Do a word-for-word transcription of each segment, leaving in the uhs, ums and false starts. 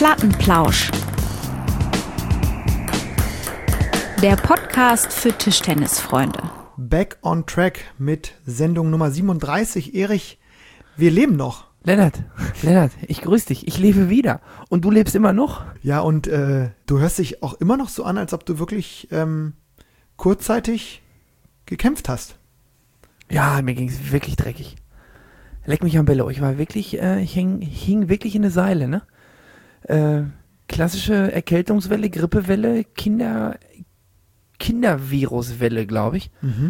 Plattenplausch. Der Podcast für Tischtennisfreunde. Back on Track mit Sendung Nummer siebenunddreißig. Erich, wir leben noch. Lennart, Lennart, ich grüße dich. Ich lebe wieder. Und du lebst immer noch? Ja, und äh, du hörst dich auch immer noch so an, als ob du wirklich ähm, kurzzeitig gekämpft hast. Ja, mir ging es wirklich dreckig. Leck mich am Bello. Ich war wirklich, äh, ich hing, hing wirklich in eine Seile, ne? Äh, klassische Erkältungswelle, Grippewelle, Kinder, Kinderviruswelle, glaube ich. Mhm.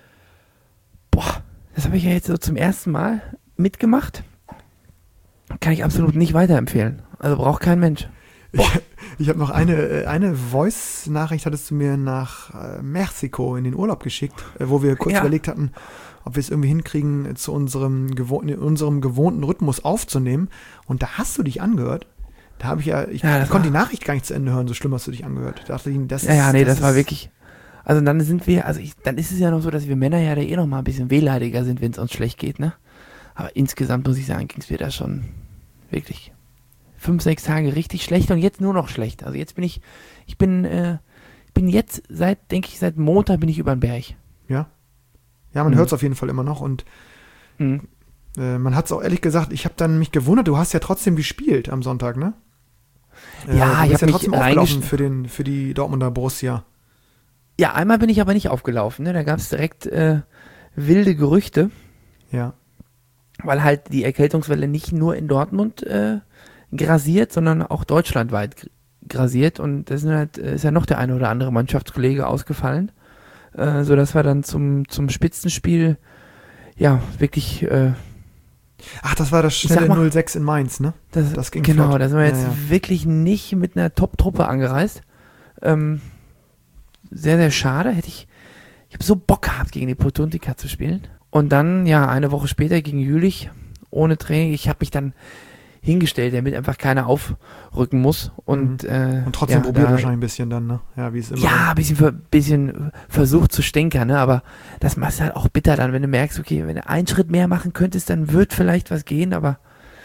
Boah, das habe ich ja jetzt so zum ersten Mal mitgemacht. Kann ich absolut nicht weiterempfehlen. Also braucht kein Mensch. Boah. Ich, ich habe noch eine, eine Voice-Nachricht, hattest du mir nach äh, Mexiko in den Urlaub geschickt, äh, wo wir kurz ja. überlegt hatten, ob wir es irgendwie hinkriegen, zu unserem, gewohn- in unserem gewohnten Rhythmus aufzunehmen. Und da hast du dich angehört. Da habe ich ja, ich, ja, ich konnte die Nachricht gar nicht zu Ende hören, so schlimm hast du dich angehört. Ich dachte, das ist, ja, ja, nee, das, das war wirklich, also dann sind wir, also ich, dann ist es ja noch so, dass wir Männer ja da eh noch mal ein bisschen wehleidiger sind, wenn es uns schlecht geht, ne? Aber insgesamt muss ich sagen, ging es mir da schon wirklich fünf, sechs Tage richtig schlecht und jetzt nur noch schlecht. Also jetzt bin ich, ich bin, äh, bin jetzt seit, denke ich, seit Montag bin ich über den Berg. Ja? Ja, man mhm. hört es auf jeden Fall immer noch und mhm. äh, man hat es auch ehrlich gesagt, ich habe dann mich gewundert, du hast ja trotzdem gespielt am Sonntag, ne? Äh, ja, du bist ich habe ja trotzdem mich aufgelaufen für, den, für die Dortmunder Borussia. Ja, einmal bin ich aber nicht aufgelaufen, ne? Da gab es direkt äh, wilde Gerüchte. Ja. Weil halt die Erkältungswelle nicht nur in Dortmund äh, grasiert, sondern auch deutschlandweit grasiert und da halt, ist ja noch der eine oder andere Mannschaftskollege ausgefallen, äh, sodass wir dann zum, zum Spitzenspiel ja wirklich äh, Ach, das war das schnelle null sechs in Mainz, ne? Das, das ging Genau, flott. da sind wir jetzt ja, ja. wirklich nicht mit einer Top-Truppe angereist. Ähm, sehr, sehr schade. Hätte ich, ich habe so Bock gehabt, gegen die Potuntica zu spielen. Und dann, ja, eine Woche später gegen Jülich, ohne Training. Ich habe mich dann hingestellt, damit einfach keiner aufrücken muss. Und, mhm. äh, und trotzdem ja, probiert da, wahrscheinlich ein bisschen dann, ne? Ja, wie es immer. Ja, ein bisschen, bisschen versucht zu stänkern, ne? Aber das machst du halt auch bitter dann, wenn du merkst, okay, wenn du einen Schritt mehr machen könntest, dann wird vielleicht was gehen, aber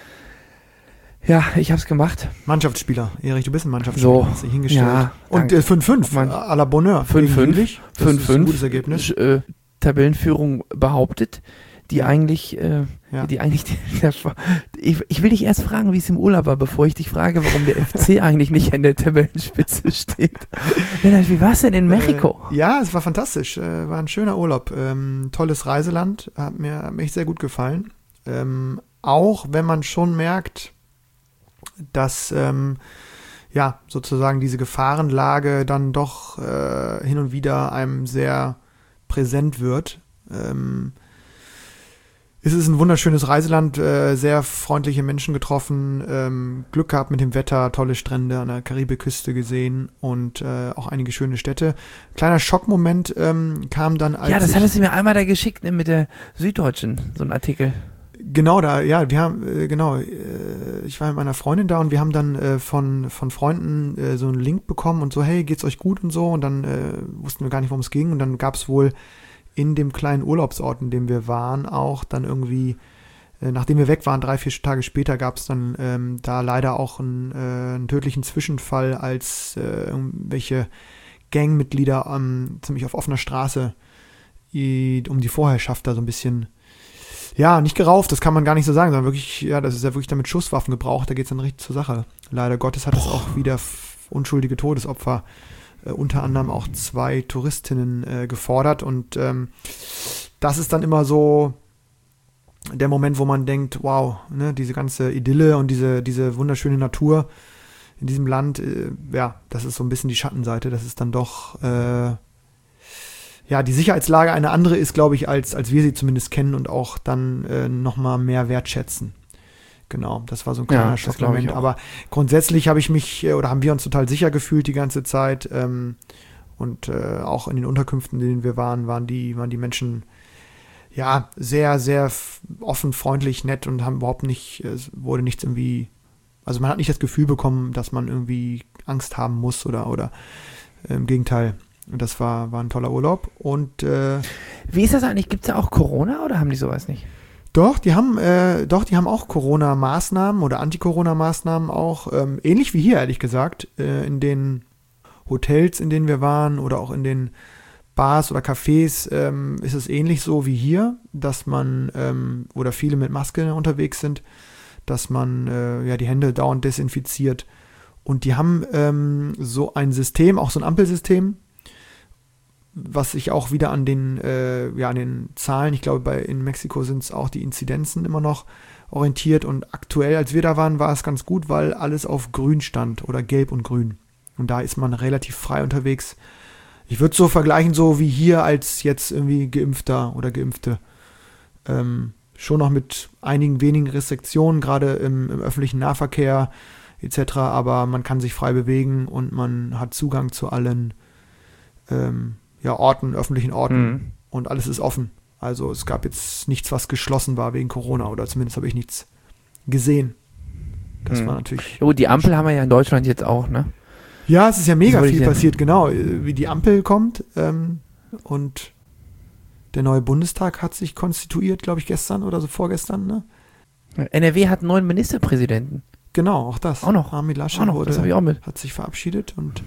ja, ich hab's gemacht. Mannschaftsspieler. Erich, du bist ein Mannschaftsspieler. So, hast dich hingestellt. ja. Und äh, fünf fünf, à la Bonheur. fünf fünf. fünf fünf. Ein gutes Ergebnis. Äh, Tabellenführung behauptet, die ja. eigentlich, äh, ja. die eigentlich, der, ich, ich will dich erst fragen, wie es im Urlaub war, bevor ich dich frage, warum der F C eigentlich nicht an der Tabellenspitze steht. Wie war es denn in Mexiko? Äh, ja, es war fantastisch. Äh, war ein schöner Urlaub. Ähm, tolles Reiseland. Hat mir, hat mir echt sehr gut gefallen. Ähm, auch wenn man schon merkt, dass ähm, ja sozusagen diese Gefahrenlage dann doch äh, hin und wieder einem sehr präsent wird. Ähm, es ist ein wunderschönes Reiseland, äh, sehr freundliche Menschen getroffen, ähm, Glück gehabt mit dem Wetter, tolle Strände an der Karibikküste gesehen und äh, auch einige schöne Städte. Kleiner Schockmoment ähm, kam dann als... Ja, das hattest du mir einmal da geschickt, ne, mit der Süddeutschen, so ein Artikel. Genau, da, ja, wir haben, äh, genau, äh, ich war mit meiner Freundin da und wir haben dann äh, von, von Freunden äh, so einen Link bekommen und so, hey, geht's euch gut und so und dann äh, wussten wir gar nicht, worum es ging und dann gab es wohl in dem kleinen Urlaubsort, in dem wir waren, auch dann irgendwie, äh, nachdem wir weg waren, drei, vier Tage später gab es dann ähm, da leider auch einen, äh, einen tödlichen Zwischenfall, als äh, irgendwelche Gangmitglieder ähm, ziemlich auf offener Straße die, um die Vorherrschaft da so ein bisschen, ja, nicht gerauft, das kann man gar nicht so sagen, sondern wirklich, ja, das ist ja wirklich damit Schusswaffen gebraucht, da geht es dann richtig zur Sache. Leider Gottes hat es auch wieder f- unschuldige Todesopfer, äh, unter anderem auch zwei Touristinnen äh, gefordert und ähm, das ist dann immer so der Moment, wo man denkt, wow, ne, diese ganze Idylle und diese, diese wunderschöne Natur in diesem Land, äh, ja, das ist so ein bisschen die Schattenseite, das ist dann doch, äh, ja, die Sicherheitslage eine andere ist, glaube ich, als, als wir sie zumindest kennen und auch dann äh, nochmal mehr wertschätzen. Genau, das war so ein kleiner Ja, Schockmoment. Aber grundsätzlich habe ich mich, äh, oder haben wir uns total sicher gefühlt die ganze Zeit. Ähm, und äh, auch in den Unterkünften, in denen wir waren, waren die, waren die Menschen ja sehr, sehr f- offen, freundlich, nett und haben überhaupt nicht, es wurde nichts irgendwie, also man hat nicht das Gefühl bekommen, dass man irgendwie Angst haben muss oder, oder äh, im Gegenteil. Und das war, war ein toller Urlaub. Und äh, wie ist das eigentlich? Gibt es da auch Corona oder haben die sowas nicht? Doch, die haben, äh, doch, die haben auch Corona-Maßnahmen oder Anti-Corona-Maßnahmen auch, ähm, ähnlich wie hier, ehrlich gesagt, äh, in den Hotels, in denen wir waren oder auch in den Bars oder Cafés ähm, ist es ähnlich so wie hier, dass man ähm, oder viele mit Maske unterwegs sind, dass man äh, ja die Hände dauernd desinfiziert. Und die haben ähm, so ein System, auch so ein Ampelsystem, was sich auch wieder an den, äh, ja, an den Zahlen, ich glaube, bei, in Mexiko sind es auch die Inzidenzen immer noch orientiert. Und aktuell, als wir da waren, war es ganz gut, weil alles auf grün stand oder gelb und grün. Und da ist man relativ frei unterwegs. Ich würde es so vergleichen, so wie hier als jetzt irgendwie Geimpfter oder Geimpfte. Ähm, schon noch mit einigen wenigen Restriktionen, gerade im, im öffentlichen Nahverkehr et cetera. Aber man kann sich frei bewegen und man hat Zugang zu allen ähm, ja, Orten, öffentlichen Orten mhm. und alles ist offen. Also es gab jetzt nichts, was geschlossen war wegen Corona oder zumindest habe ich nichts gesehen. Das mhm. war natürlich... Jo, die Ampel haben wir ja in Deutschland jetzt auch, ne? Ja, es ist ja mega viel passiert, genau. Wie die Ampel kommt ähm, und der neue Bundestag hat sich konstituiert, glaube ich, gestern oder so vorgestern, ne? N R W hat einen neuen Ministerpräsidenten. Genau, auch das. Auch noch. Armin Laschet auch noch, wurde, das habe ich auch mit. Hat sich verabschiedet und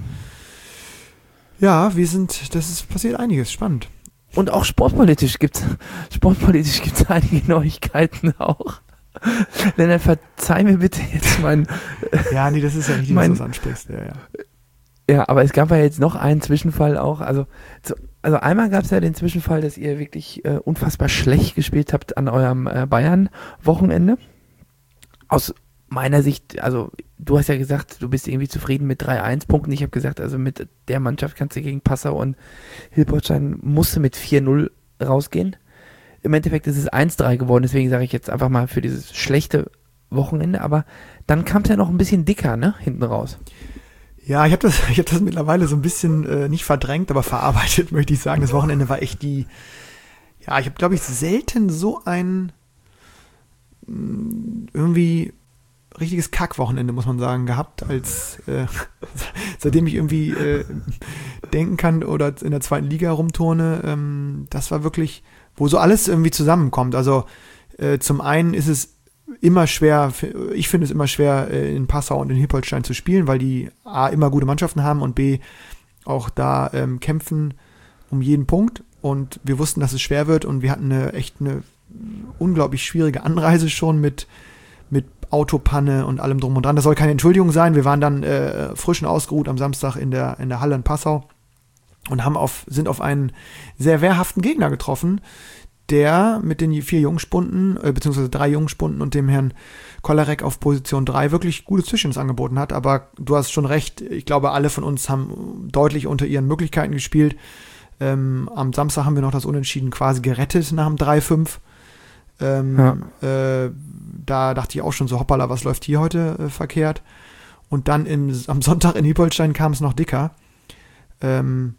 ja, wir sind, das ist passiert einiges, spannend. Und auch sportpolitisch gibt's, sportpolitisch gibt's einige Neuigkeiten auch. Lennart, verzeih mir bitte jetzt mein... Ja, nee, das ist ja nicht, mein, dass du es ansprichst. Ja, ja. ja, aber es gab ja jetzt noch einen Zwischenfall auch. Also, so, also einmal gab es ja den Zwischenfall, dass ihr wirklich äh, unfassbar schlecht gespielt habt an eurem äh, Bayern-Wochenende. Aus meiner Sicht, also du hast ja gesagt, du bist irgendwie zufrieden mit drei eins Punkten. Ich habe gesagt, also mit der Mannschaft kannst du gegen Passau und Hilpoltstein musst du mit vier null rausgehen. Im Endeffekt ist es eins drei geworden, deswegen sage ich jetzt einfach mal für dieses schlechte Wochenende, aber dann kam es ja noch ein bisschen dicker, ne, hinten raus. Ja, ich habe das, ich hab das mittlerweile so ein bisschen äh, nicht verdrängt, aber verarbeitet, möchte ich sagen. Das Wochenende war echt die, ja, ich habe, glaube ich, selten so ein mh, irgendwie richtiges Kackwochenende, muss man sagen, gehabt, als äh, seitdem ich irgendwie äh, denken kann oder in der zweiten Liga rumturne. Ähm, das war wirklich, wo so alles irgendwie zusammenkommt. Also äh, zum einen ist es immer schwer, ich finde es immer schwer, äh, in Passau und in Hilpoltstein zu spielen, weil die A, immer gute Mannschaften haben und B, auch da ähm, kämpfen um jeden Punkt. Und wir wussten, dass es schwer wird und wir hatten eine echt eine unglaublich schwierige Anreise schon mit mit Autopanne und allem drum und dran. Das soll keine Entschuldigung sein. Wir waren dann äh, frisch und ausgeruht am Samstag in der, in der Halle in Passau und haben auf, sind auf einen sehr wehrhaften Gegner getroffen, der mit den vier Jungspunden, äh, beziehungsweise drei Jungspunden und dem Herrn Kolarek auf Position drei wirklich gutes Zwischens angeboten hat. Aber du hast schon recht. Ich glaube, alle von uns haben deutlich unter ihren Möglichkeiten gespielt. Ähm, am Samstag haben wir noch das Unentschieden quasi gerettet nach dem drei fünf. Ähm, ja. äh, da dachte ich auch schon so, hoppala, was läuft hier heute äh, verkehrt? Und dann im, am Sonntag in Hilpoltstein kam es noch dicker. Ähm,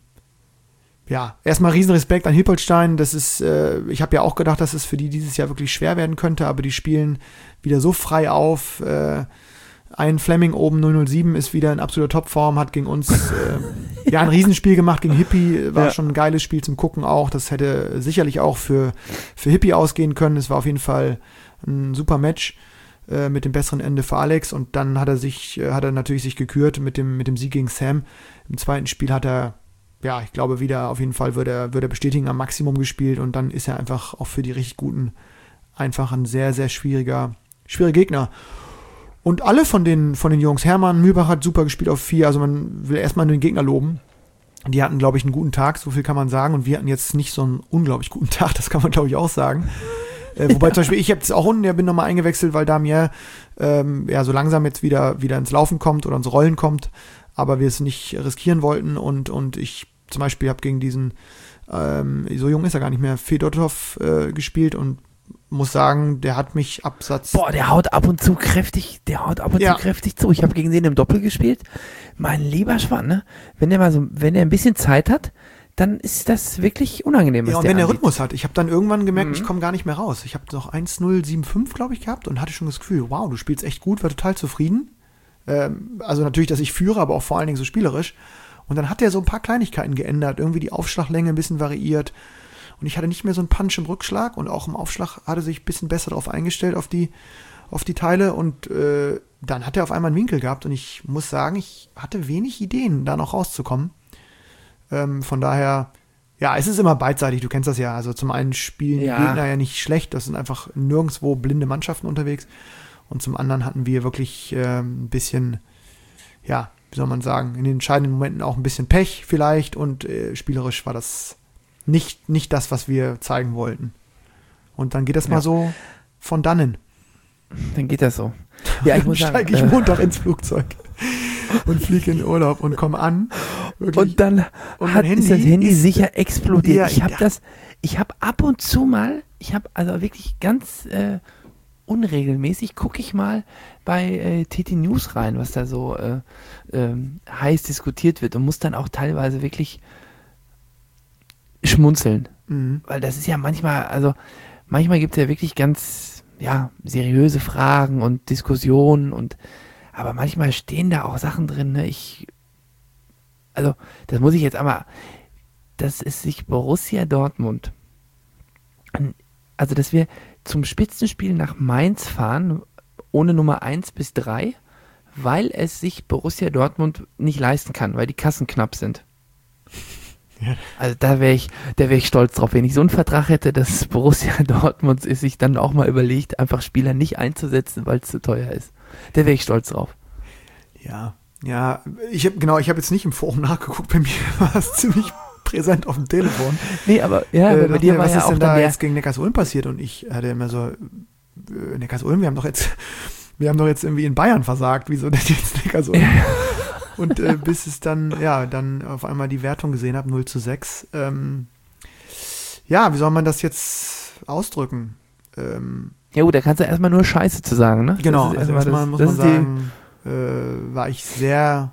ja, erstmal Riesenrespekt an Hilpoltstein. Das ist, äh, ich habe ja auch gedacht, dass es für die dieses Jahr wirklich schwer werden könnte, aber die spielen wieder so frei auf. Äh, ein Fleming oben null null sieben ist wieder in absoluter Topform, hat gegen uns äh, ja ein Riesenspiel gemacht gegen Hippie, war ja schon ein geiles Spiel zum Gucken auch. Das hätte sicherlich auch für, für Hippie ausgehen können. Es war auf jeden Fall ein super Match äh, mit dem besseren Ende für Alex und dann hat er sich, äh, hat er natürlich sich gekürt mit dem, mit dem Sieg gegen Sam. Im zweiten Spiel hat er, ja, ich glaube wieder auf jeden Fall würde er, würde er bestätigen, am Maximum gespielt und dann ist er einfach auch für die richtig Guten einfach ein sehr, sehr schwieriger, schwieriger Gegner. Und alle von den, von den Jungs, Hermann, Mühlbach hat super gespielt auf vier, also man will erstmal den Gegner loben. Die hatten, glaube ich, einen guten Tag, so viel kann man sagen. Und wir hatten jetzt nicht so einen unglaublich guten Tag, das kann man, glaube ich, auch sagen. Äh, wobei ja. zum Beispiel, ich habe es auch unten, der bin nochmal eingewechselt, weil Damien ähm, ja so langsam jetzt wieder, wieder ins Laufen kommt oder ins Rollen kommt, aber wir es nicht riskieren wollten. Und, und ich zum Beispiel habe gegen diesen, ähm, so jung ist er gar nicht mehr, Fedotov äh, gespielt und muss sagen, der hat mich Absatz... Boah, der haut ab und zu kräftig, der haut ab und ja. zu kräftig zu. Ich habe gegen den im Doppel gespielt. Mein lieber Schwan, ne? Wenn der mal so, wenn der ein bisschen Zeit hat, dann ist das wirklich unangenehm. Ja, und der wenn der anbietet. Rhythmus hat. Ich habe dann irgendwann gemerkt, mhm. ich komme gar nicht mehr raus. Ich habe noch eins null sieben fünf, glaube ich, gehabt und hatte schon das Gefühl, wow, du spielst echt gut, war total zufrieden. Ähm, also natürlich, dass ich führe, aber auch vor allen Dingen so spielerisch. Und dann hat der so ein paar Kleinigkeiten geändert, irgendwie die Aufschlaglänge ein bisschen variiert. und ich hatte nicht mehr so einen Punch im Rückschlag und auch im Aufschlag hatte sich ein bisschen besser darauf eingestellt, auf die, auf die Teile und äh, dann hat er auf einmal einen Winkel gehabt und ich muss sagen, ich hatte wenig Ideen, da noch rauszukommen. Ähm, von daher, ja, es ist immer beidseitig, du kennst das ja. Also zum einen spielen Ja. die Gegner ja nicht schlecht, das sind einfach nirgendwo blinde Mannschaften unterwegs. Und zum anderen hatten wir wirklich äh, ein bisschen, ja, wie soll man sagen, in den entscheidenden Momenten auch ein bisschen Pech vielleicht und äh, spielerisch war das nicht, nicht das, was wir zeigen wollten. Und dann geht das Ja. mal so von dannen. Dann geht das so. Ja, ich muss sagen. Steige ich äh, Montag ins Flugzeug und fliege in Urlaub und komme an. Wirklich. Und dann Und hat mein ist das Handy Handy ist- sicher explodiert. Ja, ich habe ja. das, ich habe ab und zu mal, ich habe also wirklich ganz äh, unregelmäßig, gucke ich mal bei äh, T T News rein, was da so äh, ähm, heiß diskutiert wird und muss dann auch teilweise wirklich schmunzeln. Mhm. Weil das ist ja manchmal, also manchmal gibt es ja wirklich ganz, ja, seriöse Fragen und Diskussionen und aber manchmal stehen da auch Sachen drin, ne? Ich, also, das muss ich jetzt einmal, dass es sich Borussia Dortmund, an- also, dass wir zum Spitzenspiel nach Mainz fahren, ohne Nummer eins bis drei, weil es sich Borussia Dortmund nicht leisten kann, weil die Kassen knapp sind. Ja. Also da wäre ich, da wäre ich stolz drauf, wenn ich so einen Vertrag hätte, dass Borussia Dortmund es sich dann auch mal überlegt, einfach Spieler nicht einzusetzen, weil es zu teuer ist. Da wäre ich stolz drauf. Ja, ja, ich habe genau, ich habe jetzt nicht im Forum nachgeguckt, bei mir war es ziemlich präsent auf dem Telefon. Nee, aber ja, äh, aber bei dachte dir mir, war was ja ist auch denn dann da der, jetzt gegen Neckarsulm passiert? Und ich hatte immer so, äh, Neckarsulm, wir haben doch jetzt, wir haben doch jetzt irgendwie in Bayern versagt, wieso denn jetzt Neckarsulm? Und äh, bis es dann, ja, dann auf einmal die Wertung gesehen habe, null zu sechs. Ähm, ja, wie soll man das jetzt ausdrücken? Ähm, ja gut, da kannst du erstmal nur Scheiße zu sagen, ne? Genau, Das ist also erstmal erstmal das- muss das man ist die- sagen, äh, war ich sehr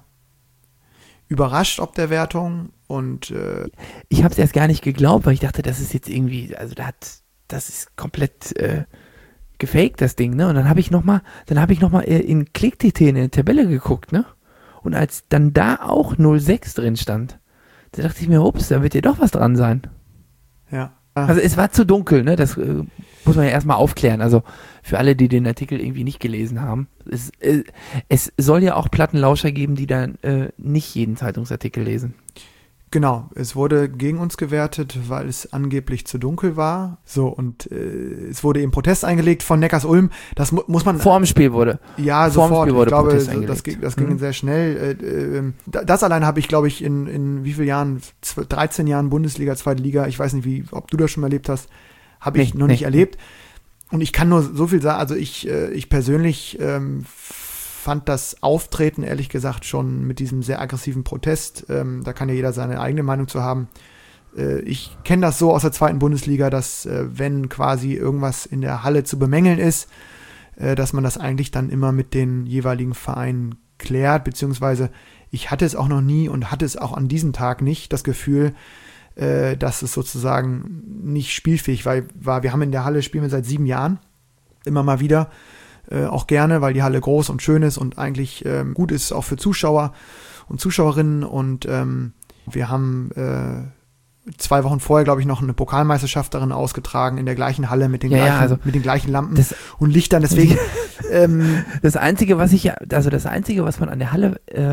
überrascht ob der Wertung und äh, Ich habe es erst gar nicht geglaubt, weil ich dachte, das ist jetzt irgendwie, also da hat, das ist komplett äh, gefaked, das Ding, ne? Und dann habe ich nochmal, dann habe ich nochmal in Klick-T T in der Tabelle geguckt, ne? Und als dann da auch null sechs drin stand, da dachte ich mir, ups, da wird ja doch was dran sein. ja. Also es war zu dunkel, ne? Das äh, muss man ja erstmal aufklären. Also für alle, die den Artikel irgendwie nicht gelesen haben. Es, äh, es soll ja auch Plattenlauscher geben, die dann äh, nicht jeden Zeitungsartikel lesen. Genau, es wurde gegen uns gewertet, weil es angeblich zu dunkel war. So, und äh, es wurde eben Protest eingelegt von Neckarsulm. Das mu muss man. Vor dem Spiel wurde. Ja, vorm sofort. Spiel wurde Ich glaube, Protest so, das, eingelegt. ging, das ging Mhm. sehr schnell. Äh, äh, das allein habe ich, glaube ich, in, in wie vielen Jahren, zw- dreizehn Jahren Bundesliga, zweite Liga, ich weiß nicht, wie, ob du das schon mal erlebt hast, habe ich Nee, noch nee. nicht erlebt. Und ich kann nur so viel sagen, also ich, äh, ich persönlich ähm, fand das Auftreten, ehrlich gesagt, schon mit diesem sehr aggressiven Protest, ähm, da kann ja jeder seine eigene Meinung zu haben. Äh, ich kenne das so aus der zweiten Bundesliga, dass äh, wenn quasi irgendwas in der Halle zu bemängeln ist, äh, dass man das eigentlich dann immer mit den jeweiligen Vereinen klärt, beziehungsweise ich hatte es auch noch nie und hatte es auch an diesem Tag nicht, das Gefühl, äh, dass es sozusagen nicht spielfähig war, war. Wir haben in der Halle, spielen wir seit sieben Jahren, immer mal wieder, äh, auch gerne, weil die Halle groß und schön ist und eigentlich ähm, gut ist auch für Zuschauer und Zuschauerinnen und ähm, wir haben äh, zwei Wochen vorher, glaube ich, noch eine Pokalmeisterschaft darin ausgetragen, in der gleichen Halle mit den, Ja, ja, gleichen, also mit den gleichen Lampen das- und Lichtern, deswegen ähm, Das Einzige, was ich, ja- also das Einzige, was man an der Halle äh,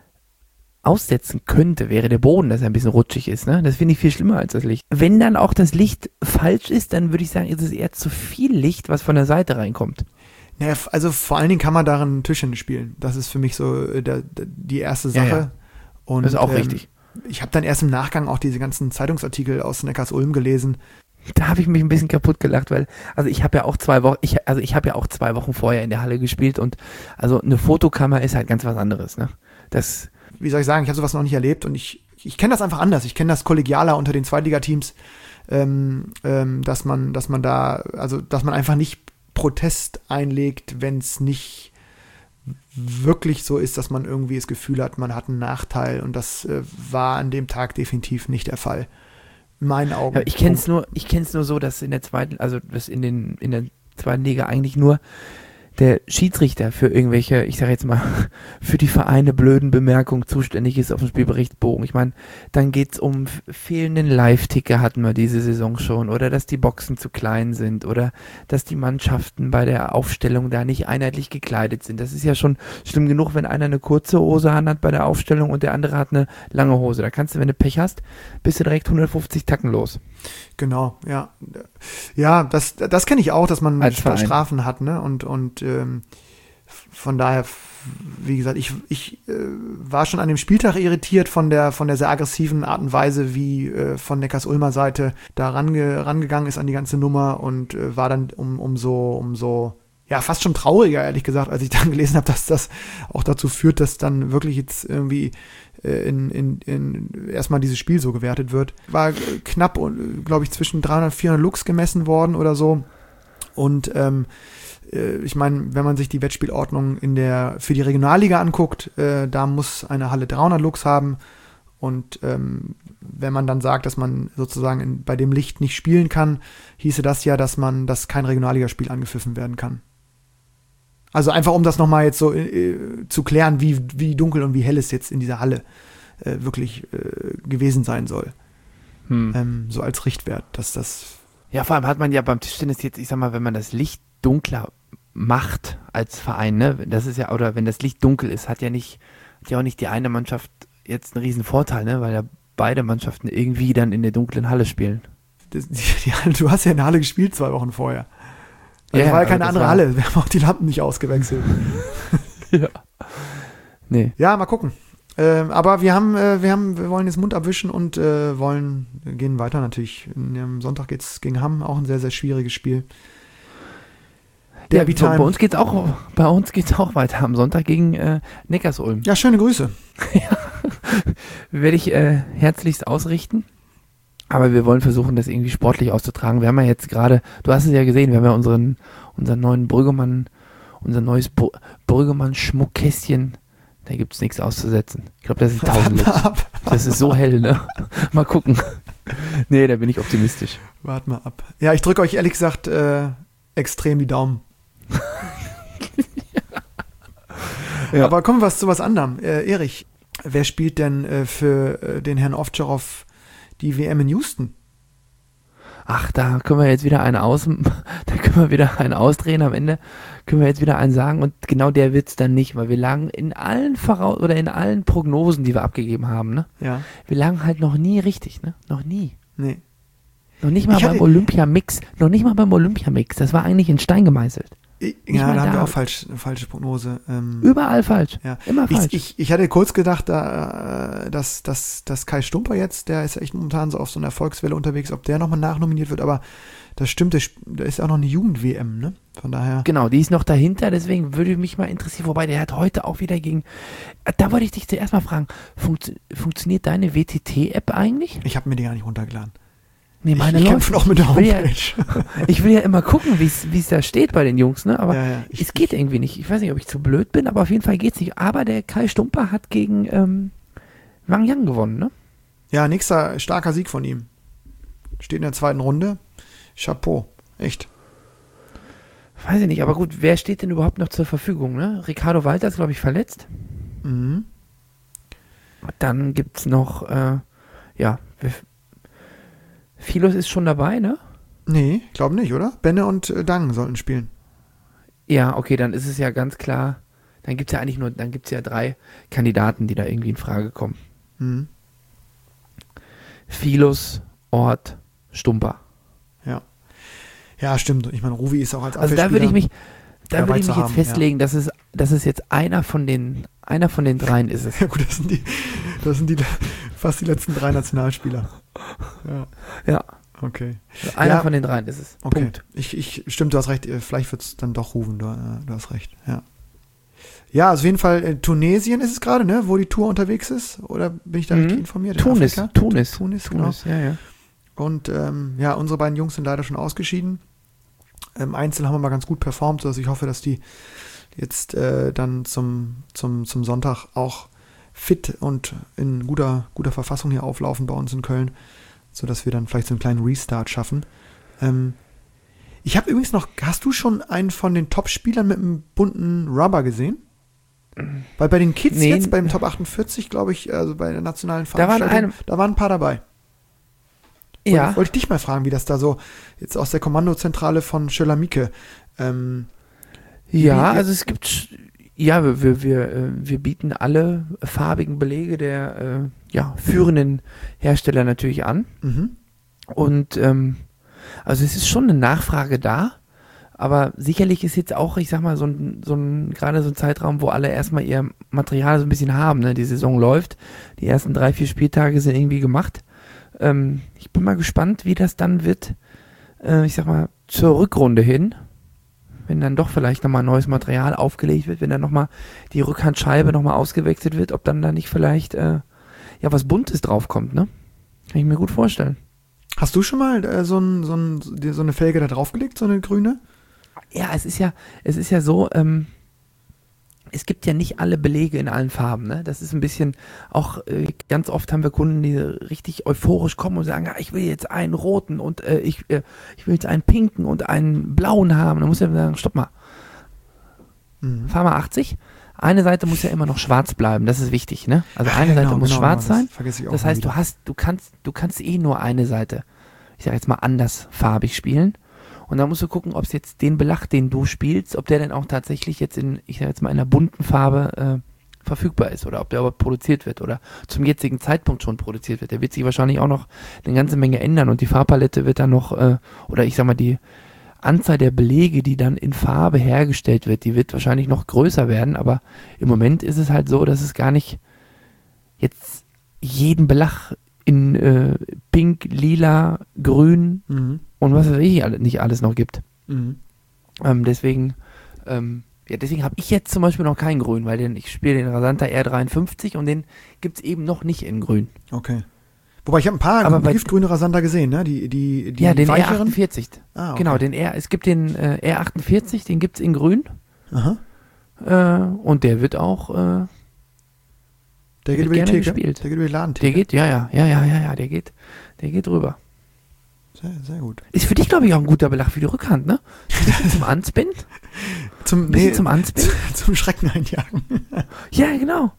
aussetzen könnte, wäre der Boden, dass er ein bisschen rutschig ist. Ne? Das finde ich viel schlimmer als das Licht. Wenn dann auch das Licht falsch ist, dann würde ich sagen, ist es eher zu viel Licht, was von der Seite reinkommt. naja, f- also vor allen Dingen kann man darin Tischtennis spielen. Das ist für mich so äh, der, der, die erste Ja, Sache. ja. Und, Das ist auch ähm, richtig. Ich habe dann erst im Nachgang auch diese ganzen Zeitungsartikel aus Neckarsulm gelesen. Da habe ich mich ein bisschen kaputt gelacht, weil, also ich habe ja auch zwei Wochen, ich, also ich habe ja auch zwei Wochen vorher in der Halle gespielt und also eine Fotokammer ist halt ganz was anderes, ne? Das, Wie soll ich sagen, ich habe sowas noch nicht erlebt und ich, ich kenne das einfach anders. Ich kenne das kollegialer unter den Zweitligateams, ähm, ähm, dass man, dass man da, also dass man einfach nicht Protest einlegt, wenn es nicht wirklich so ist, dass man irgendwie das Gefühl hat, man hat einen Nachteil und das äh, war an dem Tag definitiv nicht der Fall. In meinen Augen. ja, ich kenne es nur, ich kenne es nur so, dass in der zweiten, also dass in den, in der zweiten Liga eigentlich nur der Schiedsrichter für irgendwelche, ich sage jetzt mal, für die Vereine blöden Bemerkungen zuständig ist auf dem Spielberichtsbogen. Ich meine, dann geht's um fehlenden Live-Ticker, hatten wir diese Saison schon, oder dass die Boxen zu klein sind oder dass die Mannschaften bei der Aufstellung da nicht einheitlich gekleidet sind. Das ist ja schon schlimm genug, wenn einer eine kurze Hose anhat bei der Aufstellung und der andere hat eine lange Hose. Da kannst du, wenn du Pech hast, bist du direkt hundertfünfzig Tacken los. Genau, ja. Ja, das, das kenne ich auch, dass man Als Verein. Strafen hat, ne? Und, und ähm, von daher, wie gesagt, ich, ich äh, war schon an dem Spieltag irritiert von der, von der sehr aggressiven Art und Weise, wie äh, von Neckars-Ulmer Seite da range, rangegangen ist an die ganze Nummer und äh, war dann um, umso, umso, ja, fast schon trauriger, ehrlich gesagt, als ich dann gelesen habe, dass das auch dazu führt, dass dann wirklich jetzt irgendwie In, in, in erstmal dieses Spiel so gewertet wird. War knapp, glaube ich, zwischen dreihundert, vierhundert Lux gemessen worden oder so. Und ähm, äh, ich meine, wenn man sich die Wettspielordnung in der für die Regionalliga anguckt, äh, da muss eine Halle dreihundert Lux haben. Und ähm, wenn man dann sagt, dass man sozusagen in, bei dem Licht nicht spielen kann, hieße das ja, dass man, dass kein Regionalligaspiel angepfiffen werden kann. Also einfach, um das nochmal jetzt so äh, zu klären, wie, wie dunkel und wie hell es jetzt in dieser Halle äh, wirklich äh, gewesen sein soll. Hm. Ähm, so als Richtwert, dass das... Ja, vor allem hat man ja beim Tischtennis jetzt, ich sag mal, wenn man das Licht dunkler macht als Verein, ne, das ist ja, oder wenn das Licht dunkel ist, hat ja nicht, hat ja auch nicht die eine Mannschaft jetzt einen riesen Vorteil, ne, weil ja beide Mannschaften irgendwie dann in der dunklen Halle spielen. Das, die, die, du hast ja in der Halle gespielt zwei Wochen vorher. Also ja, war ja keine andere war Halle. Wir haben auch die Lampen nicht ausgewechselt. ja. Nee. Ja, mal gucken. Ähm, aber wir haben, äh, wir haben, wir wollen jetzt Mund abwischen und äh, wollen, gehen weiter natürlich. Am Sonntag geht's gegen Hamm, auch ein sehr, sehr schwieriges Spiel. Ja, so, bei uns geht's auch, bei uns geht's auch weiter am Sonntag gegen äh, Neckars-Ulm. Ja, schöne Grüße. ja. Werde ich äh, herzlichst ausrichten. Aber wir wollen versuchen, das irgendwie sportlich auszutragen. Wir haben ja jetzt gerade, du hast es ja gesehen, wir haben ja unseren, unseren neuen Brüggemann, unser neues Br- Brüggemann-Schmuckkästchen. Da gibt es nichts auszusetzen. Ich glaube, das ist tausend Lux. Das ist so hell, ne? Mal gucken. Nee, da bin ich optimistisch. Wart mal ab. Ja, ich drücke euch ehrlich gesagt äh, extrem die Daumen. ja. Aber kommen wir was zu was anderem. Äh, Erich, wer spielt denn äh, für äh, den Herrn Ovtcharov die W M in Houston? Ach, da können wir jetzt wieder einen aus, da können wir wieder einen ausdrehen am Ende, können wir jetzt wieder einen sagen und genau der wird's dann nicht, weil wir lagen in allen Voraus- oder in allen Prognosen, die wir abgegeben haben, ne? Ja. Wir lagen halt noch nie richtig, ne? Noch nie. Nee. Noch nicht mal Ich beim hatte- Olympia-Mix, noch nicht mal beim Olympia-Mix, das war eigentlich in Stein gemeißelt. Ich, Nicht ja, mal da haben da. wir auch falsch, eine falsche Prognose. Ähm, Überall falsch. ja. Immer falsch. Ich, ich, ich hatte kurz gedacht, da, äh, dass, dass, dass Kai Stumper jetzt, der ist echt momentan so auf so einer Erfolgswelle unterwegs, ob der nochmal nachnominiert wird, aber das stimmt, der, sp- da ist auch noch eine Jugend-W M, ne? Von daher. Genau, die ist noch dahinter, deswegen würde mich mal interessieren, wobei der hat heute auch wieder gegen, da wollte ich dich zuerst mal fragen, funktio- funktioniert deine W T T-App eigentlich? Ich habe mir die gar nicht runtergeladen. Nee, meine ich ich läuft kämpfe noch mit der Ich will ja- Homepage. Ich will ja immer gucken, wie es da steht bei den Jungs, ne? Aber Ja, ja, ich- es geht irgendwie nicht. Ich weiß nicht, ob ich zu blöd bin, aber auf jeden Fall geht's nicht. Aber der Kai Stumper hat gegen ähm, Wang Yang gewonnen, ne? Ja, nächster starker Sieg von ihm. Steht in der zweiten Runde. Chapeau. Echt. Weiß ich nicht, aber gut, wer steht denn überhaupt noch zur Verfügung, ne? Ricardo Walter ist, glaube ich, verletzt. Mhm. Dann gibt's noch, äh, ja, wir- Philos ist schon dabei, ne? Nee, glaube nicht, oder? Benne und äh, Dang sollten spielen. Ja, okay, dann ist es ja ganz klar, dann gibt's ja eigentlich nur, dann gibt's ja drei Kandidaten, die da irgendwie in Frage kommen. Mhm. Philos, Ort, Stumper. Ja. Ja, stimmt. Ich meine, Ruvi ist auch als Also da würde ich mich, da dabei würde ich zu mich jetzt haben, festlegen, dass es, dass es jetzt einer von den, einer von den dreien ist es. Ja gut, das sind die, das sind die fast die letzten drei Nationalspieler. Ja, Ja, okay. einer Ja. von den dreien ist es. Okay. Punkt. Ich, ich, stimmt, du hast recht. äh, Vielleicht wird es dann doch Ruven. Du, äh, du hast recht. Ja. Ja, also auf jeden Fall äh, Tunesien ist es gerade, ne, wo die Tour unterwegs ist. Oder bin ich da Mhm. richtig informiert? In Tunis, Afrika? Tunis, Tunis, genau. Tunis, ja, ja. Und ähm, ja, unsere beiden Jungs sind leider schon ausgeschieden. Im Einzel haben wir mal ganz gut performt, sodass ich hoffe, dass die jetzt äh, dann zum, zum, zum Sonntag auch fit und in guter, guter Verfassung hier auflaufen bei uns in Köln, sodass wir dann vielleicht so einen kleinen Restart schaffen. Ähm, Ich habe übrigens noch, hast du schon einen von den Top-Spielern mit einem bunten Rubber gesehen? Weil bei den Kids Nee. jetzt, beim Top achtundvierzig, glaube ich, also bei der nationalen Da waren Veranstaltung, eine- da waren ein paar dabei. Ja. Wollte, wollte ich dich mal fragen, wie das da so jetzt aus der Kommandozentrale von Schöller-Mieke. Ähm, Ja, Wie- also es gibt, sch- ja, wir, wir, wir, äh, wir bieten alle farbigen Belege der äh, ja, führenden Hersteller natürlich an. mhm. Und ähm, also es ist schon eine Nachfrage da, aber sicherlich ist jetzt auch, ich sag mal, so ein, so ein gerade so ein Zeitraum, wo alle erstmal ihr Material so ein bisschen haben, ne? Die Saison läuft, die ersten drei, vier Spieltage sind irgendwie gemacht. Ähm, ich bin mal gespannt, wie das dann wird, äh, ich sag mal, zur Rückrunde hin, wenn dann doch vielleicht nochmal neues Material aufgelegt wird, wenn dann nochmal die Rückhandscheibe nochmal ausgewechselt wird, ob dann da nicht vielleicht äh, ja was Buntes draufkommt, ne? Kann ich mir gut vorstellen. Hast du schon mal äh, so, ein, so, ein, dir so eine Felge da draufgelegt, so eine grüne? Ja, es ist ja, es ist ja so, ähm, es gibt ja nicht alle Belege in allen Farben, ne? Das ist ein bisschen, auch äh, ganz oft haben wir Kunden, die richtig euphorisch kommen und sagen, ja, ich will jetzt einen roten und äh, ich, äh, ich will jetzt einen pinken und einen blauen haben. Dann muss er sagen, stopp mal, Mhm. fahr mal achtzig. Eine Seite muss ja immer noch schwarz bleiben, das ist wichtig, ne? Also eine Ja, Seite genau, muss genau, schwarz genau, sein. Das vergesse ich auch Das mal heißt, wieder. du hast, du kannst, du kannst eh nur eine Seite, ich sag jetzt mal andersfarbig spielen. Und dann musst du gucken, ob es jetzt den Belag, den du spielst, ob der denn auch tatsächlich jetzt in, ich sag jetzt mal in einer bunten Farbe äh, verfügbar ist oder ob der überhaupt produziert wird oder zum jetzigen Zeitpunkt schon produziert wird. Der wird sich wahrscheinlich auch noch eine ganze Menge ändern und die Farbpalette wird dann noch, äh, oder ich sag mal die Anzahl der Belege, die dann in Farbe hergestellt wird, die wird wahrscheinlich noch größer werden, aber im Moment ist es halt so, dass es gar nicht jetzt jeden Belag in äh, Pink, Lila, Grün Mhm. und was weiß ich alle- nicht alles noch gibt. Mhm. Ähm, deswegen, ähm, ja, deswegen habe ich jetzt zum Beispiel noch keinen Grün, weil den, ich spiele den Rasanta R dreiundfünfzig und den gibt es eben noch nicht in Grün. Okay. Wobei ich habe ein paar Aber bei- giftgrüne Rasander gesehen, ne? Die, die, die ja, den R weicheren. achtundvierzig. Ah, okay. Genau, den R, es gibt den äh, R achtundvierzig, den gibt es in Grün Aha. äh, und der wird auch, äh, Der geht wird über die gerne Theke. gespielt. Der geht über die Ladentheke. der geht, ja, ja, ja, ja, ja, ja, der geht, der geht rüber. Sehr, sehr gut. Ist für dich, glaube ich, auch ein guter Belag für die Rückhand, ne? Ein bisschen zum Anspinnen? Zum, Ein bisschen nee, zum Anspinnen? zum Schrecken einjagen. Ja, genau.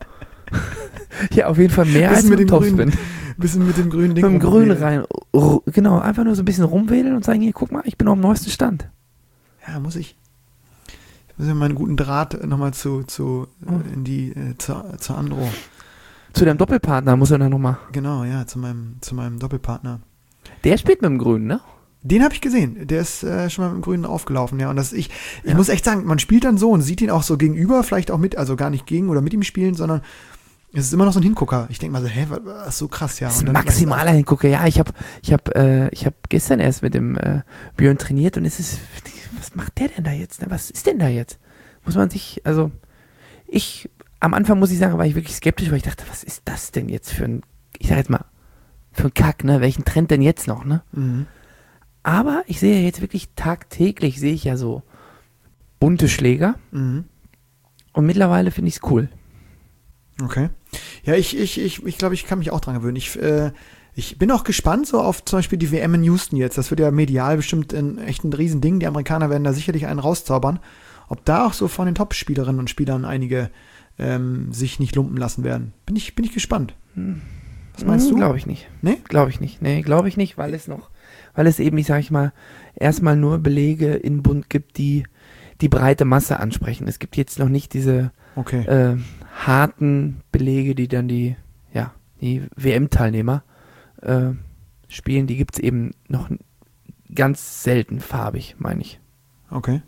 Ja, auf jeden Fall mehr Bisschen als mit mit dem dem grünen Topspin. Bisschen mit dem grünen Ding. Mit dem Grün rumwählen. rein. R- Genau, einfach nur so ein bisschen rumwedeln und sagen, hier, guck mal, ich bin auf dem neuesten Stand. Ja, muss ich. Ich muss ja meinen guten Draht nochmal zu, zu, Oh. äh, in die, äh, zur, zur Andro. Zu deinem Doppelpartner muss er dann nochmal. Genau, ja, zu meinem, zu meinem Doppelpartner. Der spielt mit dem Grünen, ne? Den habe ich gesehen. Der ist äh, schon mal mit dem Grünen aufgelaufen, ja. Und das ich, ich Ja. muss echt sagen, man spielt dann so und sieht ihn auch so gegenüber, vielleicht auch mit, also gar nicht gegen oder mit ihm spielen, sondern es ist immer noch so ein Hingucker. Ich denke mal so, hä, was, was so krass, ja. Das ist Und ein dann- maximaler Hingucker. Ja, ich habe ich hab, äh, ich hab gestern erst mit dem äh, Björn trainiert und es ist, was macht der denn da jetzt? Ne? Was ist denn da jetzt? Muss man sich, also ich, am Anfang muss ich sagen, war ich wirklich skeptisch, weil ich dachte, was ist das denn jetzt für ein, ich sag jetzt mal, für ein Kack, ne? Welchen Trend denn jetzt noch, ne? Mhm. Aber ich sehe jetzt wirklich tagtäglich, sehe ich ja so bunte Schläger Mhm. und mittlerweile finde ich es cool. Okay. Ja, ich, ich, ich, ich glaube, ich kann mich auch dran gewöhnen. Ich, äh, ich bin auch gespannt so auf zum Beispiel die W M in Houston jetzt. Das wird ja medial bestimmt ein, echt ein Riesending. Die Amerikaner werden da sicherlich einen rauszaubern. Ob da auch so von den Top-Spielerinnen und Spielern einige ähm, sich nicht lumpen lassen werden. Bin ich, bin ich gespannt. Was meinst du? Glaube ich nicht. Nee? Glaube ich nicht. Nee, glaube ich nicht, weil es noch, weil es eben, ich sage ich mal, erstmal nur Belege in Bund gibt, die die breite Masse ansprechen. Es gibt jetzt noch nicht diese Okay. äh, harten Belege, die dann die, ja, die W M-Teilnehmer äh, spielen. Die gibt es eben noch n- ganz selten farbig, meine ich. Okay.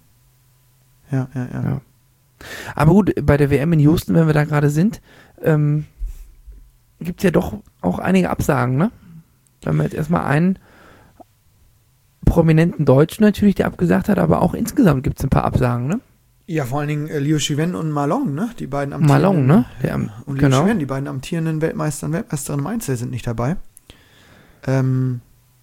Ja, ja, ja. Ja. Aber gut, bei der W M in Houston, wenn wir da gerade sind, ähm, gibt es ja doch auch einige Absagen, ne? Wenn wir jetzt erstmal einen prominenten Deutschen natürlich, der abgesagt hat, aber auch insgesamt gibt es ein paar Absagen, ne? Ja, vor allen Dingen äh, Liu Shiwen und Malong, ne? Die beiden amtierenden. Malong, ne? Der, am- Und Liu genau. Shiwen, die beiden amtierenden Weltmeister und Weltmeisterinnen im Einzel sind nicht dabei. Ähm,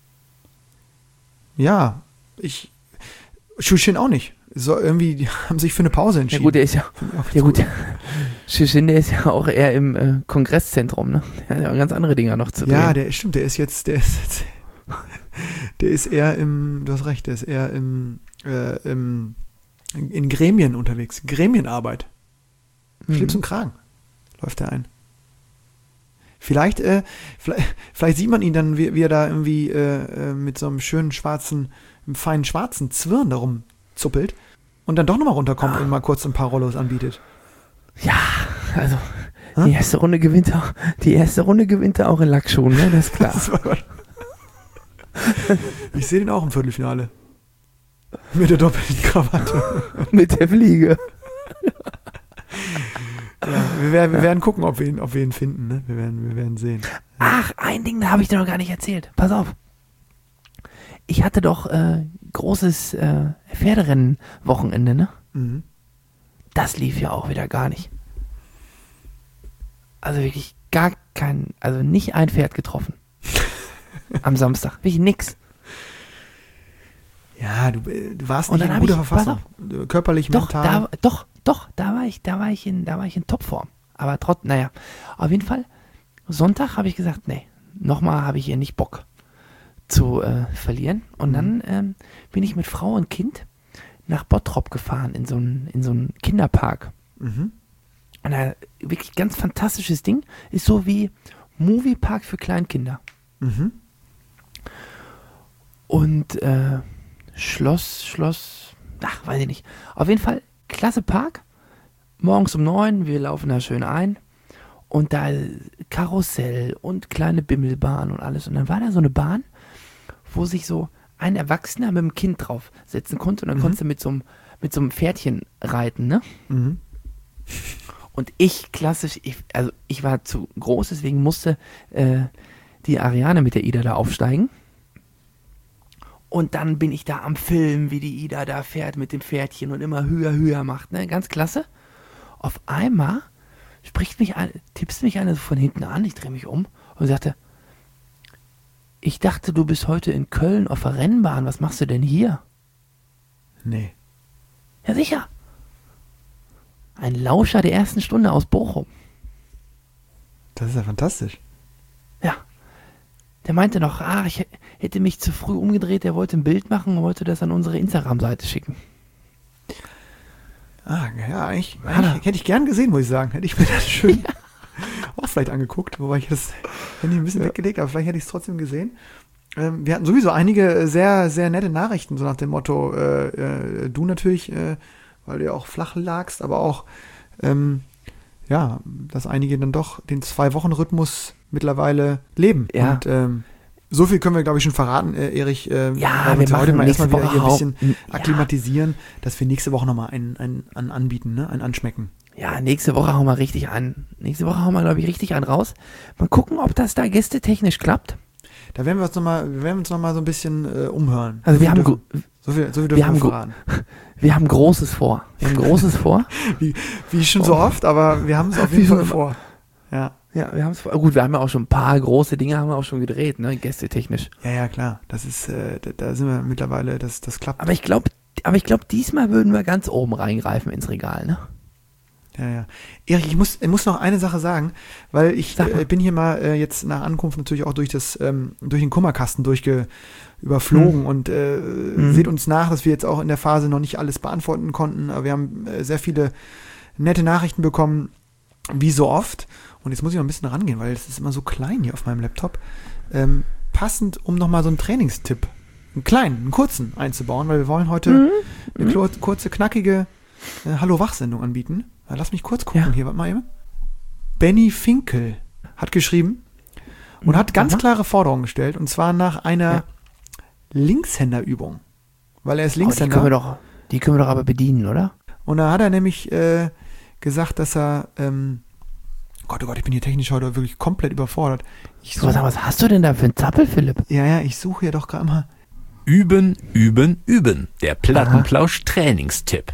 ja, ich. Shushin auch nicht. So, irgendwie, die haben sich für eine Pause Ja entschieden. gut, der ist ja, Finde ich auch ja gut, cool. Shishin, der ist ja auch eher im äh, Kongresszentrum, ne? Der hat ja ganz andere Dinge noch zu drehen. Ja, der stimmt, der ist jetzt, der ist jetzt, Der ist eher im, du hast recht, der ist eher im, äh, im in Gremien unterwegs. Gremienarbeit. Schlips und Kragen läuft er ein. Vielleicht, äh, vielleicht, vielleicht sieht man ihn dann, wie, wie er da irgendwie äh, mit so einem schönen schwarzen, einem feinen schwarzen Zwirn darum zuppelt und dann doch nochmal runterkommt ah. und mal kurz ein paar Rollos anbietet. Ja, also hm? die erste Runde gewinnt er, die erste Runde gewinnt er auch in Lackschuhen, ne? Das ist klar. Ich sehe den auch im Viertelfinale. Mit der doppelten Krawatte. Mit der Fliege. Ja, wir werden, wir werden gucken, ob wir ihn, ob wir ihn finden. Ne? Wir, werden, wir werden sehen. Ach, ein Ding, da habe ich dir noch gar nicht erzählt. Pass auf. Ich hatte doch äh, großes äh, Pferderennen-Wochenende, ne? Mhm. Das lief ja auch wieder gar nicht. Also wirklich gar kein, also nicht ein Pferd getroffen. Am Samstag. Wirklich nix. Ja, du, du warst nicht in guter ich, Verfassung. Körperlich, doch, mental. Da, doch, doch, da war ich, da war ich in, da war ich in Topform. Aber trotzdem, naja, auf jeden Fall, Sonntag habe ich gesagt, nee, nochmal habe ich hier nicht Bock zu äh, verlieren. Und mhm. dann ähm, bin ich mit Frau und Kind nach Bottrop gefahren, in so einen in so einen Kinderpark. Mhm. Und da, wirklich ganz fantastisches Ding, ist so wie Moviepark für Kleinkinder. Mhm. Und äh, Schloss, Schloss, ach, weiß ich nicht. Auf jeden Fall, klasse Park. Morgens um neun, wir laufen da schön ein. Und da Karussell und kleine Bimmelbahn und alles. Und dann war da so eine Bahn, wo sich so ein Erwachsener mit einem Kind drauf setzen konnte. Und dann mhm. konntest du mit so einem, mit so einem Pferdchen reiten, ne? Mhm. Und ich, klassisch, ich, also ich war zu groß, deswegen musste äh, die Ariane mit der Ida da aufsteigen. Und dann bin ich da am Film, wie die Ida da fährt mit dem Pferdchen und immer höher, höher macht, ne? Ganz klasse. Auf einmal spricht mich ein, tippst mich einer so von hinten an, ich drehe mich um und sagte, ich dachte, du bist heute in Köln auf der Rennbahn, was machst du denn hier? Nee. Ja, sicher. Ein Lauscher der ersten Stunde aus Bochum. Das ist ja fantastisch. Ja. Der meinte noch, ah, ich hätte mich zu früh umgedreht, der wollte ein Bild machen und wollte das an unsere Instagram-Seite schicken. Ah, ja, eigentlich, eigentlich hätte ich gern gesehen, muss ich sagen. Hätte ich mir das schön ja. auch vielleicht angeguckt, wobei ich das Handy ein bisschen ja. weggelegt habe, aber vielleicht hätte ich es trotzdem gesehen. Ähm, wir hatten sowieso einige sehr, sehr nette Nachrichten, so nach dem Motto, äh, äh, du natürlich, äh, weil du ja auch flach lagst, aber auch, ähm, ja, dass einige dann doch den Zwei-Wochen-Rhythmus mittlerweile leben. Ja. Und ähm, so viel können wir, glaube ich, schon verraten, äh, Erich. Äh, ja, wir wir heute mal erstmal wieder Woche hier ein bisschen ja. akklimatisieren, dass wir nächste Woche nochmal einen, einen, einen anbieten, ne? einen anschmecken. Ja, nächste Woche hauen wir richtig an. Nächste Woche hauen wir, glaube ich, richtig einen raus. Mal gucken, ob das da gästetechnisch klappt. Da werden wir uns nochmal, wir werden uns noch mal so ein bisschen äh, umhören. Also so wir haben dürfen, so viel, so viel dürfen wir, haben verraten. Wir haben Großes vor. Wir haben Großes vor. Wie, wie schon oh. so oft, aber wir haben es auf jeden Fall vor. Ja. Ja, wir haben es vor. Gut, wir haben ja auch schon ein paar große Dinge haben wir auch schon gedreht, ne, gästetechnisch. Ja, ja, klar. Das ist, äh, da, da sind wir mittlerweile, das, das klappt. Aber ich glaube, aber ich glaube, diesmal würden wir ganz oben reingreifen ins Regal, ne? Ja, ja. Erich, ich muss, ich muss noch eine Sache sagen, weil ich äh, bin hier mal äh, jetzt nach Ankunft natürlich auch durch das, ähm, durch den Kummerkasten durchge überflogen mhm. und äh, mhm. seht uns nach, dass wir jetzt auch in der Phase noch nicht alles beantworten konnten, aber wir haben äh, sehr viele nette Nachrichten bekommen, wie so oft. Und jetzt muss ich noch ein bisschen rangehen, weil es ist immer so klein hier auf meinem Laptop. Ähm, passend, um nochmal so einen Trainingstipp, einen kleinen, einen kurzen einzubauen, weil wir wollen heute mhm. eine mhm. kurze, knackige äh, Hallo-Wach-Sendung anbieten. Lass mich kurz gucken ja. hier, warte mal eben. Benny Finkel hat geschrieben und hat ganz klare Forderungen gestellt, und zwar nach einer ja. Linkshänderübung. Weil er ist Linkshänder. Oh, die, können wir doch, die können wir doch aber bedienen, oder? Und da hat er nämlich äh, gesagt, dass er, ähm, Gott, oh Gott, ich bin hier technisch heute wirklich komplett überfordert. Ich such, was, was hast du denn da für einen Zappel, Philipp? Ja, ja, ich suche ja doch gerade mal. Üben, üben, üben. Der Plattenplausch-Trainingstipp.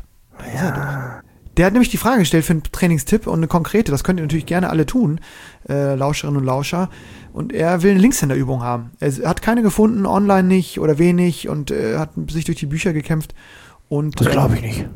Ja. Der hat nämlich die Frage gestellt für einen Trainingstipp und eine konkrete, das könnt ihr natürlich gerne alle tun, äh, Lauscherinnen und Lauscher. Und er will eine Linkshänderübung haben. Er hat keine gefunden, online nicht oder wenig, und äh, hat sich durch die Bücher gekämpft. Und, das glaube ich nicht.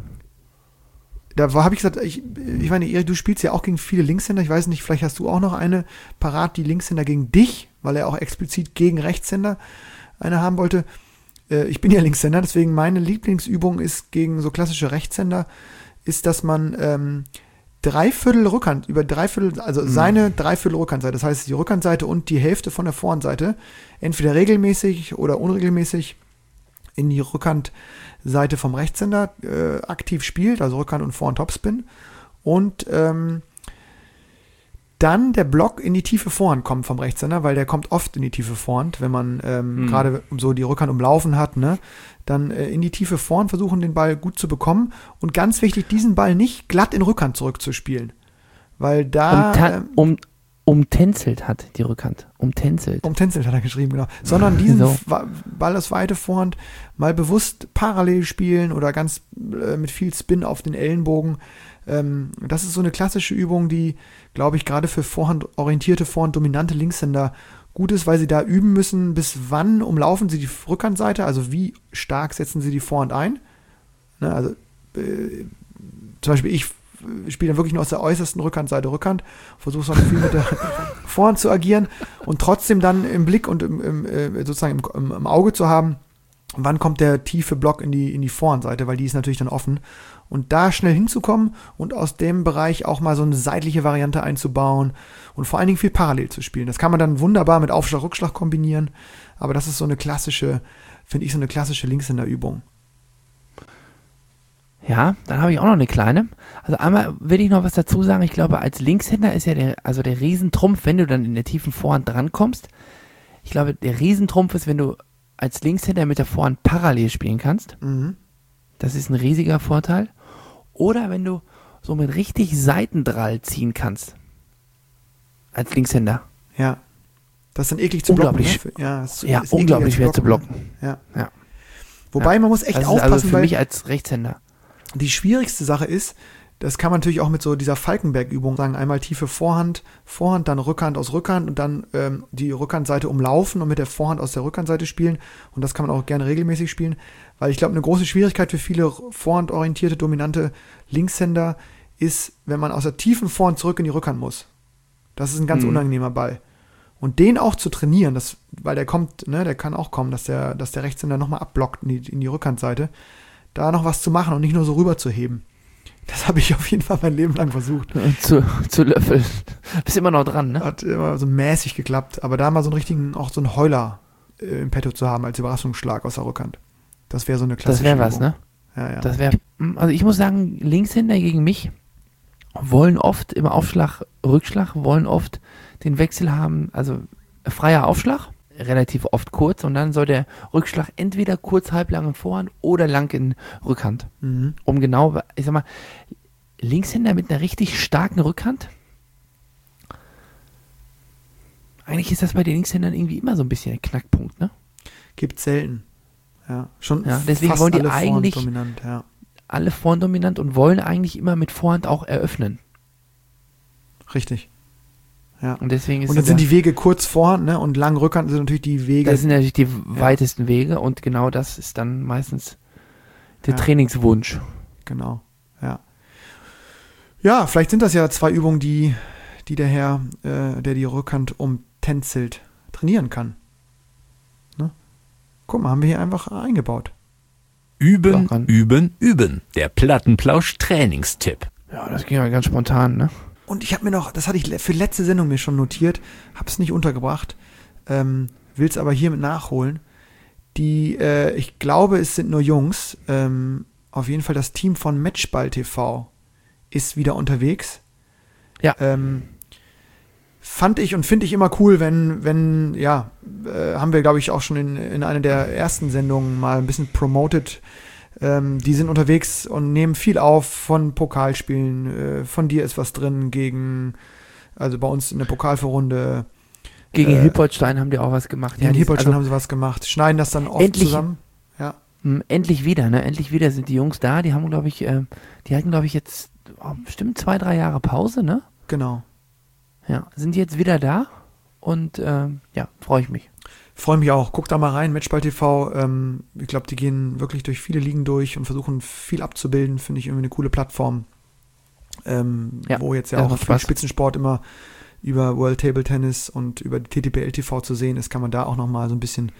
Da habe ich gesagt, ich, ich meine, Erik, du spielst ja auch gegen viele Linkshänder. Ich weiß nicht, vielleicht hast du auch noch eine parat, die Linkshänder gegen dich, weil er auch explizit gegen Rechtshänder eine haben wollte, äh, ich bin ja Linkshänder, deswegen meine Lieblingsübung ist gegen so klassische Rechtshänder, ist, dass man ähm, Dreiviertel Rückhand, über Dreiviertel, also mhm. seine Dreiviertel Rückhandseite, das heißt die Rückhandseite und die Hälfte von der Vorhandseite, entweder regelmäßig oder unregelmäßig in die Rückhandseite vom Rechtshänder äh, aktiv spielt, also Rückhand und Vorhand Topspin. Und ähm, dann der Block in die tiefe Vorhand kommt vom Rechtshänder, weil der kommt oft in die tiefe Vorhand, wenn man ähm, mhm. gerade so die Rückhand umlaufen hat, ne? Dann äh, in die tiefe Vorhand versuchen, den Ball gut zu bekommen. Und ganz wichtig, diesen Ball nicht glatt in Rückhand zurückzuspielen. Weil da... Um, ähm, um, umtänzelt hat die Rückhand. Umtänzelt. Umtänzelt hat er geschrieben, genau. Sondern diesen so. Ball aus weite Vorhand mal bewusst parallel spielen oder ganz äh, mit viel Spin auf den Ellenbogen. Ähm, das ist so eine klassische Übung, die, glaube ich, gerade für vorhandorientierte, vorhanddominante Linkshänder gut ist, weil sie da üben müssen, bis wann umlaufen sie die Rückhandseite, also wie stark setzen sie die Vorhand ein. Ne, also äh, zum Beispiel ich spiele dann wirklich nur aus der äußersten Rückhandseite Rückhand, versuche so viel mit der Vorhand zu agieren und trotzdem dann im Blick und im, im, äh, sozusagen im, im Auge zu haben, wann kommt der tiefe Block in die, in die Vorhandseite, weil die ist natürlich dann offen. Und da schnell hinzukommen und aus dem Bereich auch mal so eine seitliche Variante einzubauen und vor allen Dingen viel parallel zu spielen. Das kann man dann wunderbar mit Aufschlag, Rückschlag kombinieren, aber das ist so eine klassische, finde ich, so eine klassische Linkshänderübung. Ja, dann habe ich auch noch eine kleine. Also einmal will ich noch was dazu sagen. Ich glaube, als Linkshänder ist ja der, also der Riesentrumpf, wenn du dann in der tiefen Vorhand drankommst. Ich glaube, der Riesentrumpf ist, wenn du als Linkshänder mit der Vorhand parallel spielen kannst. Mhm. Das ist ein riesiger Vorteil. Oder wenn du so mit richtig Seitendrall ziehen kannst. Als Linkshänder. Ja. Das ist dann eklig zu blocken. Unglaublich, ne? Ja, ist, ja, ist unglaublich schwer zu blocken. Ja. ja. Wobei ja. man muss echt das ist aufpassen, also für weil mich als Rechtshänder. Die schwierigste Sache ist, das kann man natürlich auch mit so dieser Falkenberg-Übung sagen, einmal tiefe Vorhand, Vorhand, dann Rückhand aus Rückhand und dann ähm, die Rückhandseite umlaufen und mit der Vorhand aus der Rückhandseite spielen. Und das kann man auch gerne regelmäßig spielen, weil ich glaube, eine große Schwierigkeit für viele vorhandorientierte, dominante Linkshänder ist, wenn man aus der tiefen Vorhand zurück in die Rückhand muss. Das ist ein ganz mhm. unangenehmer Ball. Und den auch zu trainieren, das, weil der kommt, ne, der kann auch kommen, dass der, dass der Rechtshänder nochmal abblockt in die, in die Rückhandseite, da noch was zu machen und nicht nur so rüber zu heben. Das habe ich auf jeden Fall mein Leben lang versucht. Zu, zu löffeln. Bist immer noch dran, ne? Hat immer so mäßig geklappt. Aber da mal so einen richtigen, auch so einen Heuler äh, im Petto zu haben als Überraschungsschlag aus der Rückhand. Das wäre so eine klassische Das wäre was, Übung. ne? Ja, ja. Das wäre, also ich muss sagen, Linkshänder gegen mich wollen oft im Aufschlag, Rückschlag, wollen oft den Wechsel haben, also freier Aufschlag, relativ oft kurz und dann soll der Rückschlag entweder kurz, halblang in Vorhand oder lang in Rückhand. Mhm. Um genau, ich sag mal, Linkshänder mit einer richtig starken Rückhand, eigentlich ist das bei den Linkshändern irgendwie immer so ein bisschen ein Knackpunkt, ne? Gibt selten. Ja, schon ja, deswegen fast wollen die alle eigentlich dominant, ja. alle Vorhand dominant und wollen eigentlich immer mit Vorhand auch eröffnen. Richtig. Ja. Und deswegen ist und dann sind die Wege kurz Vorhand, ne? Und lang Rückhand sind natürlich die Wege. Das sind natürlich die ja. weitesten Wege und genau das ist dann meistens der ja. Trainingswunsch. Genau, ja. Ja, vielleicht sind das ja zwei Übungen, die, die der Herr, äh, der die Rückhand umtänzelt, trainieren kann. Ne? Guck mal, haben wir hier einfach eingebaut. Üben, Daran. üben, üben. Der Plattenplausch-Trainingstipp. Ja, das ging ja ganz spontan, ne? Und ich habe mir noch, das hatte ich für letzte Sendung mir schon notiert, habe es nicht untergebracht, ähm, will es aber hiermit nachholen. Die, äh, ich glaube, es sind nur Jungs, ähm, auf jeden Fall das Team von Matchball T V ist wieder unterwegs. Ja. Ähm, fand ich und finde ich immer cool, wenn, wenn, ja, äh, haben wir, glaube ich, auch schon in, in einer der ersten Sendungen mal ein bisschen promoted. Ähm, die sind unterwegs und nehmen viel auf von Pokalspielen. Äh, von dir ist was drin gegen, also bei uns in der Pokalvorrunde. Gegen äh, Hilpoltstein haben die auch was gemacht. Gegen ja, Hilpoltstein also haben sie was gemacht. Schneiden das dann oft endlich, zusammen. Ja. M, endlich wieder, ne? Endlich wieder sind die Jungs da. Die haben, glaube ich, äh, die hatten, glaube ich, jetzt oh, bestimmt zwei, drei Jahre Pause, ne? Genau. Ja, sind jetzt wieder da und äh, ja, freue ich mich. Freue mich auch. Guck da mal rein, Matchball T V. Ähm, ich glaube, die gehen wirklich durch viele Ligen durch und versuchen viel abzubilden. Finde ich irgendwie eine coole Plattform. Ähm, Ja, wo jetzt ja das auch macht viel Spaß. Spitzensport immer über World Table Tennis und über die T T P L T V zu sehen ist, kann man da auch nochmal so ein bisschen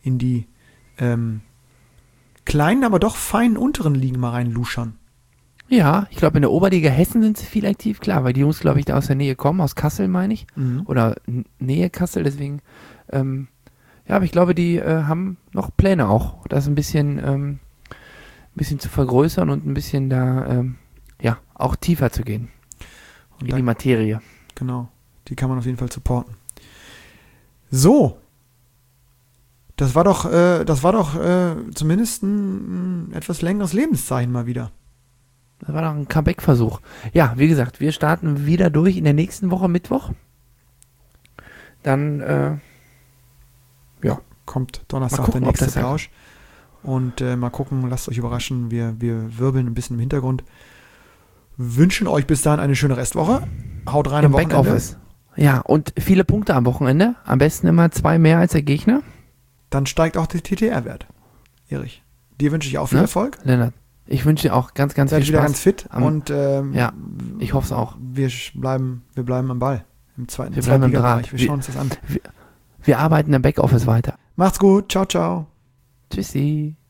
in die ähm, kleinen, aber doch feinen unteren Ligen mal reinluschern. Ja, ich glaube, in der Oberliga Hessen sind sie viel aktiv, klar, weil die Jungs, glaube ich, da aus der Nähe kommen, aus Kassel, meine ich. Mhm. Oder N- Nähe Kassel, deswegen, ähm, ja, aber ich glaube, die äh, haben noch Pläne auch, das ein bisschen, ähm, ein bisschen zu vergrößern und ein bisschen da, ähm, ja, auch tiefer zu gehen Und in da, die Materie. genau, die kann man auf jeden Fall supporten. So, das war doch, äh, das war doch äh, zumindest ein, ein etwas längeres Lebenszeichen mal wieder. Das war doch ein Comeback-Versuch. Ja, wie gesagt, wir starten wieder durch in der nächsten Woche Mittwoch. Dann, äh, ja. Kommt Donnerstag Mal gucken, der ob nächste das ja- Plausch. Und äh, mal gucken, lasst euch überraschen. Wir, wir wirbeln ein bisschen im Hintergrund. Wünschen euch bis dahin eine schöne Restwoche. Haut rein Im am Wochenende. Backoffice. Ja, und viele Punkte am Wochenende. Am besten immer zwei mehr als der Gegner. Dann steigt auch der T T R-Wert. Erich, dir wünsche ich auch viel Ne? Erfolg. Lennart, ich wünsche dir auch ganz, ganz Seid viel wieder Spaß. ganz fit am- und ähm, ja, ich hoffe es auch. Wir sch- bleiben, wir bleiben am Ball. Im zweiten Wir bleiben am Zweitliga-Bereich. Draht. Wir Wir- schauen uns das an. Wir arbeiten im Backoffice weiter. Macht's gut. Ciao, ciao. Tschüssi.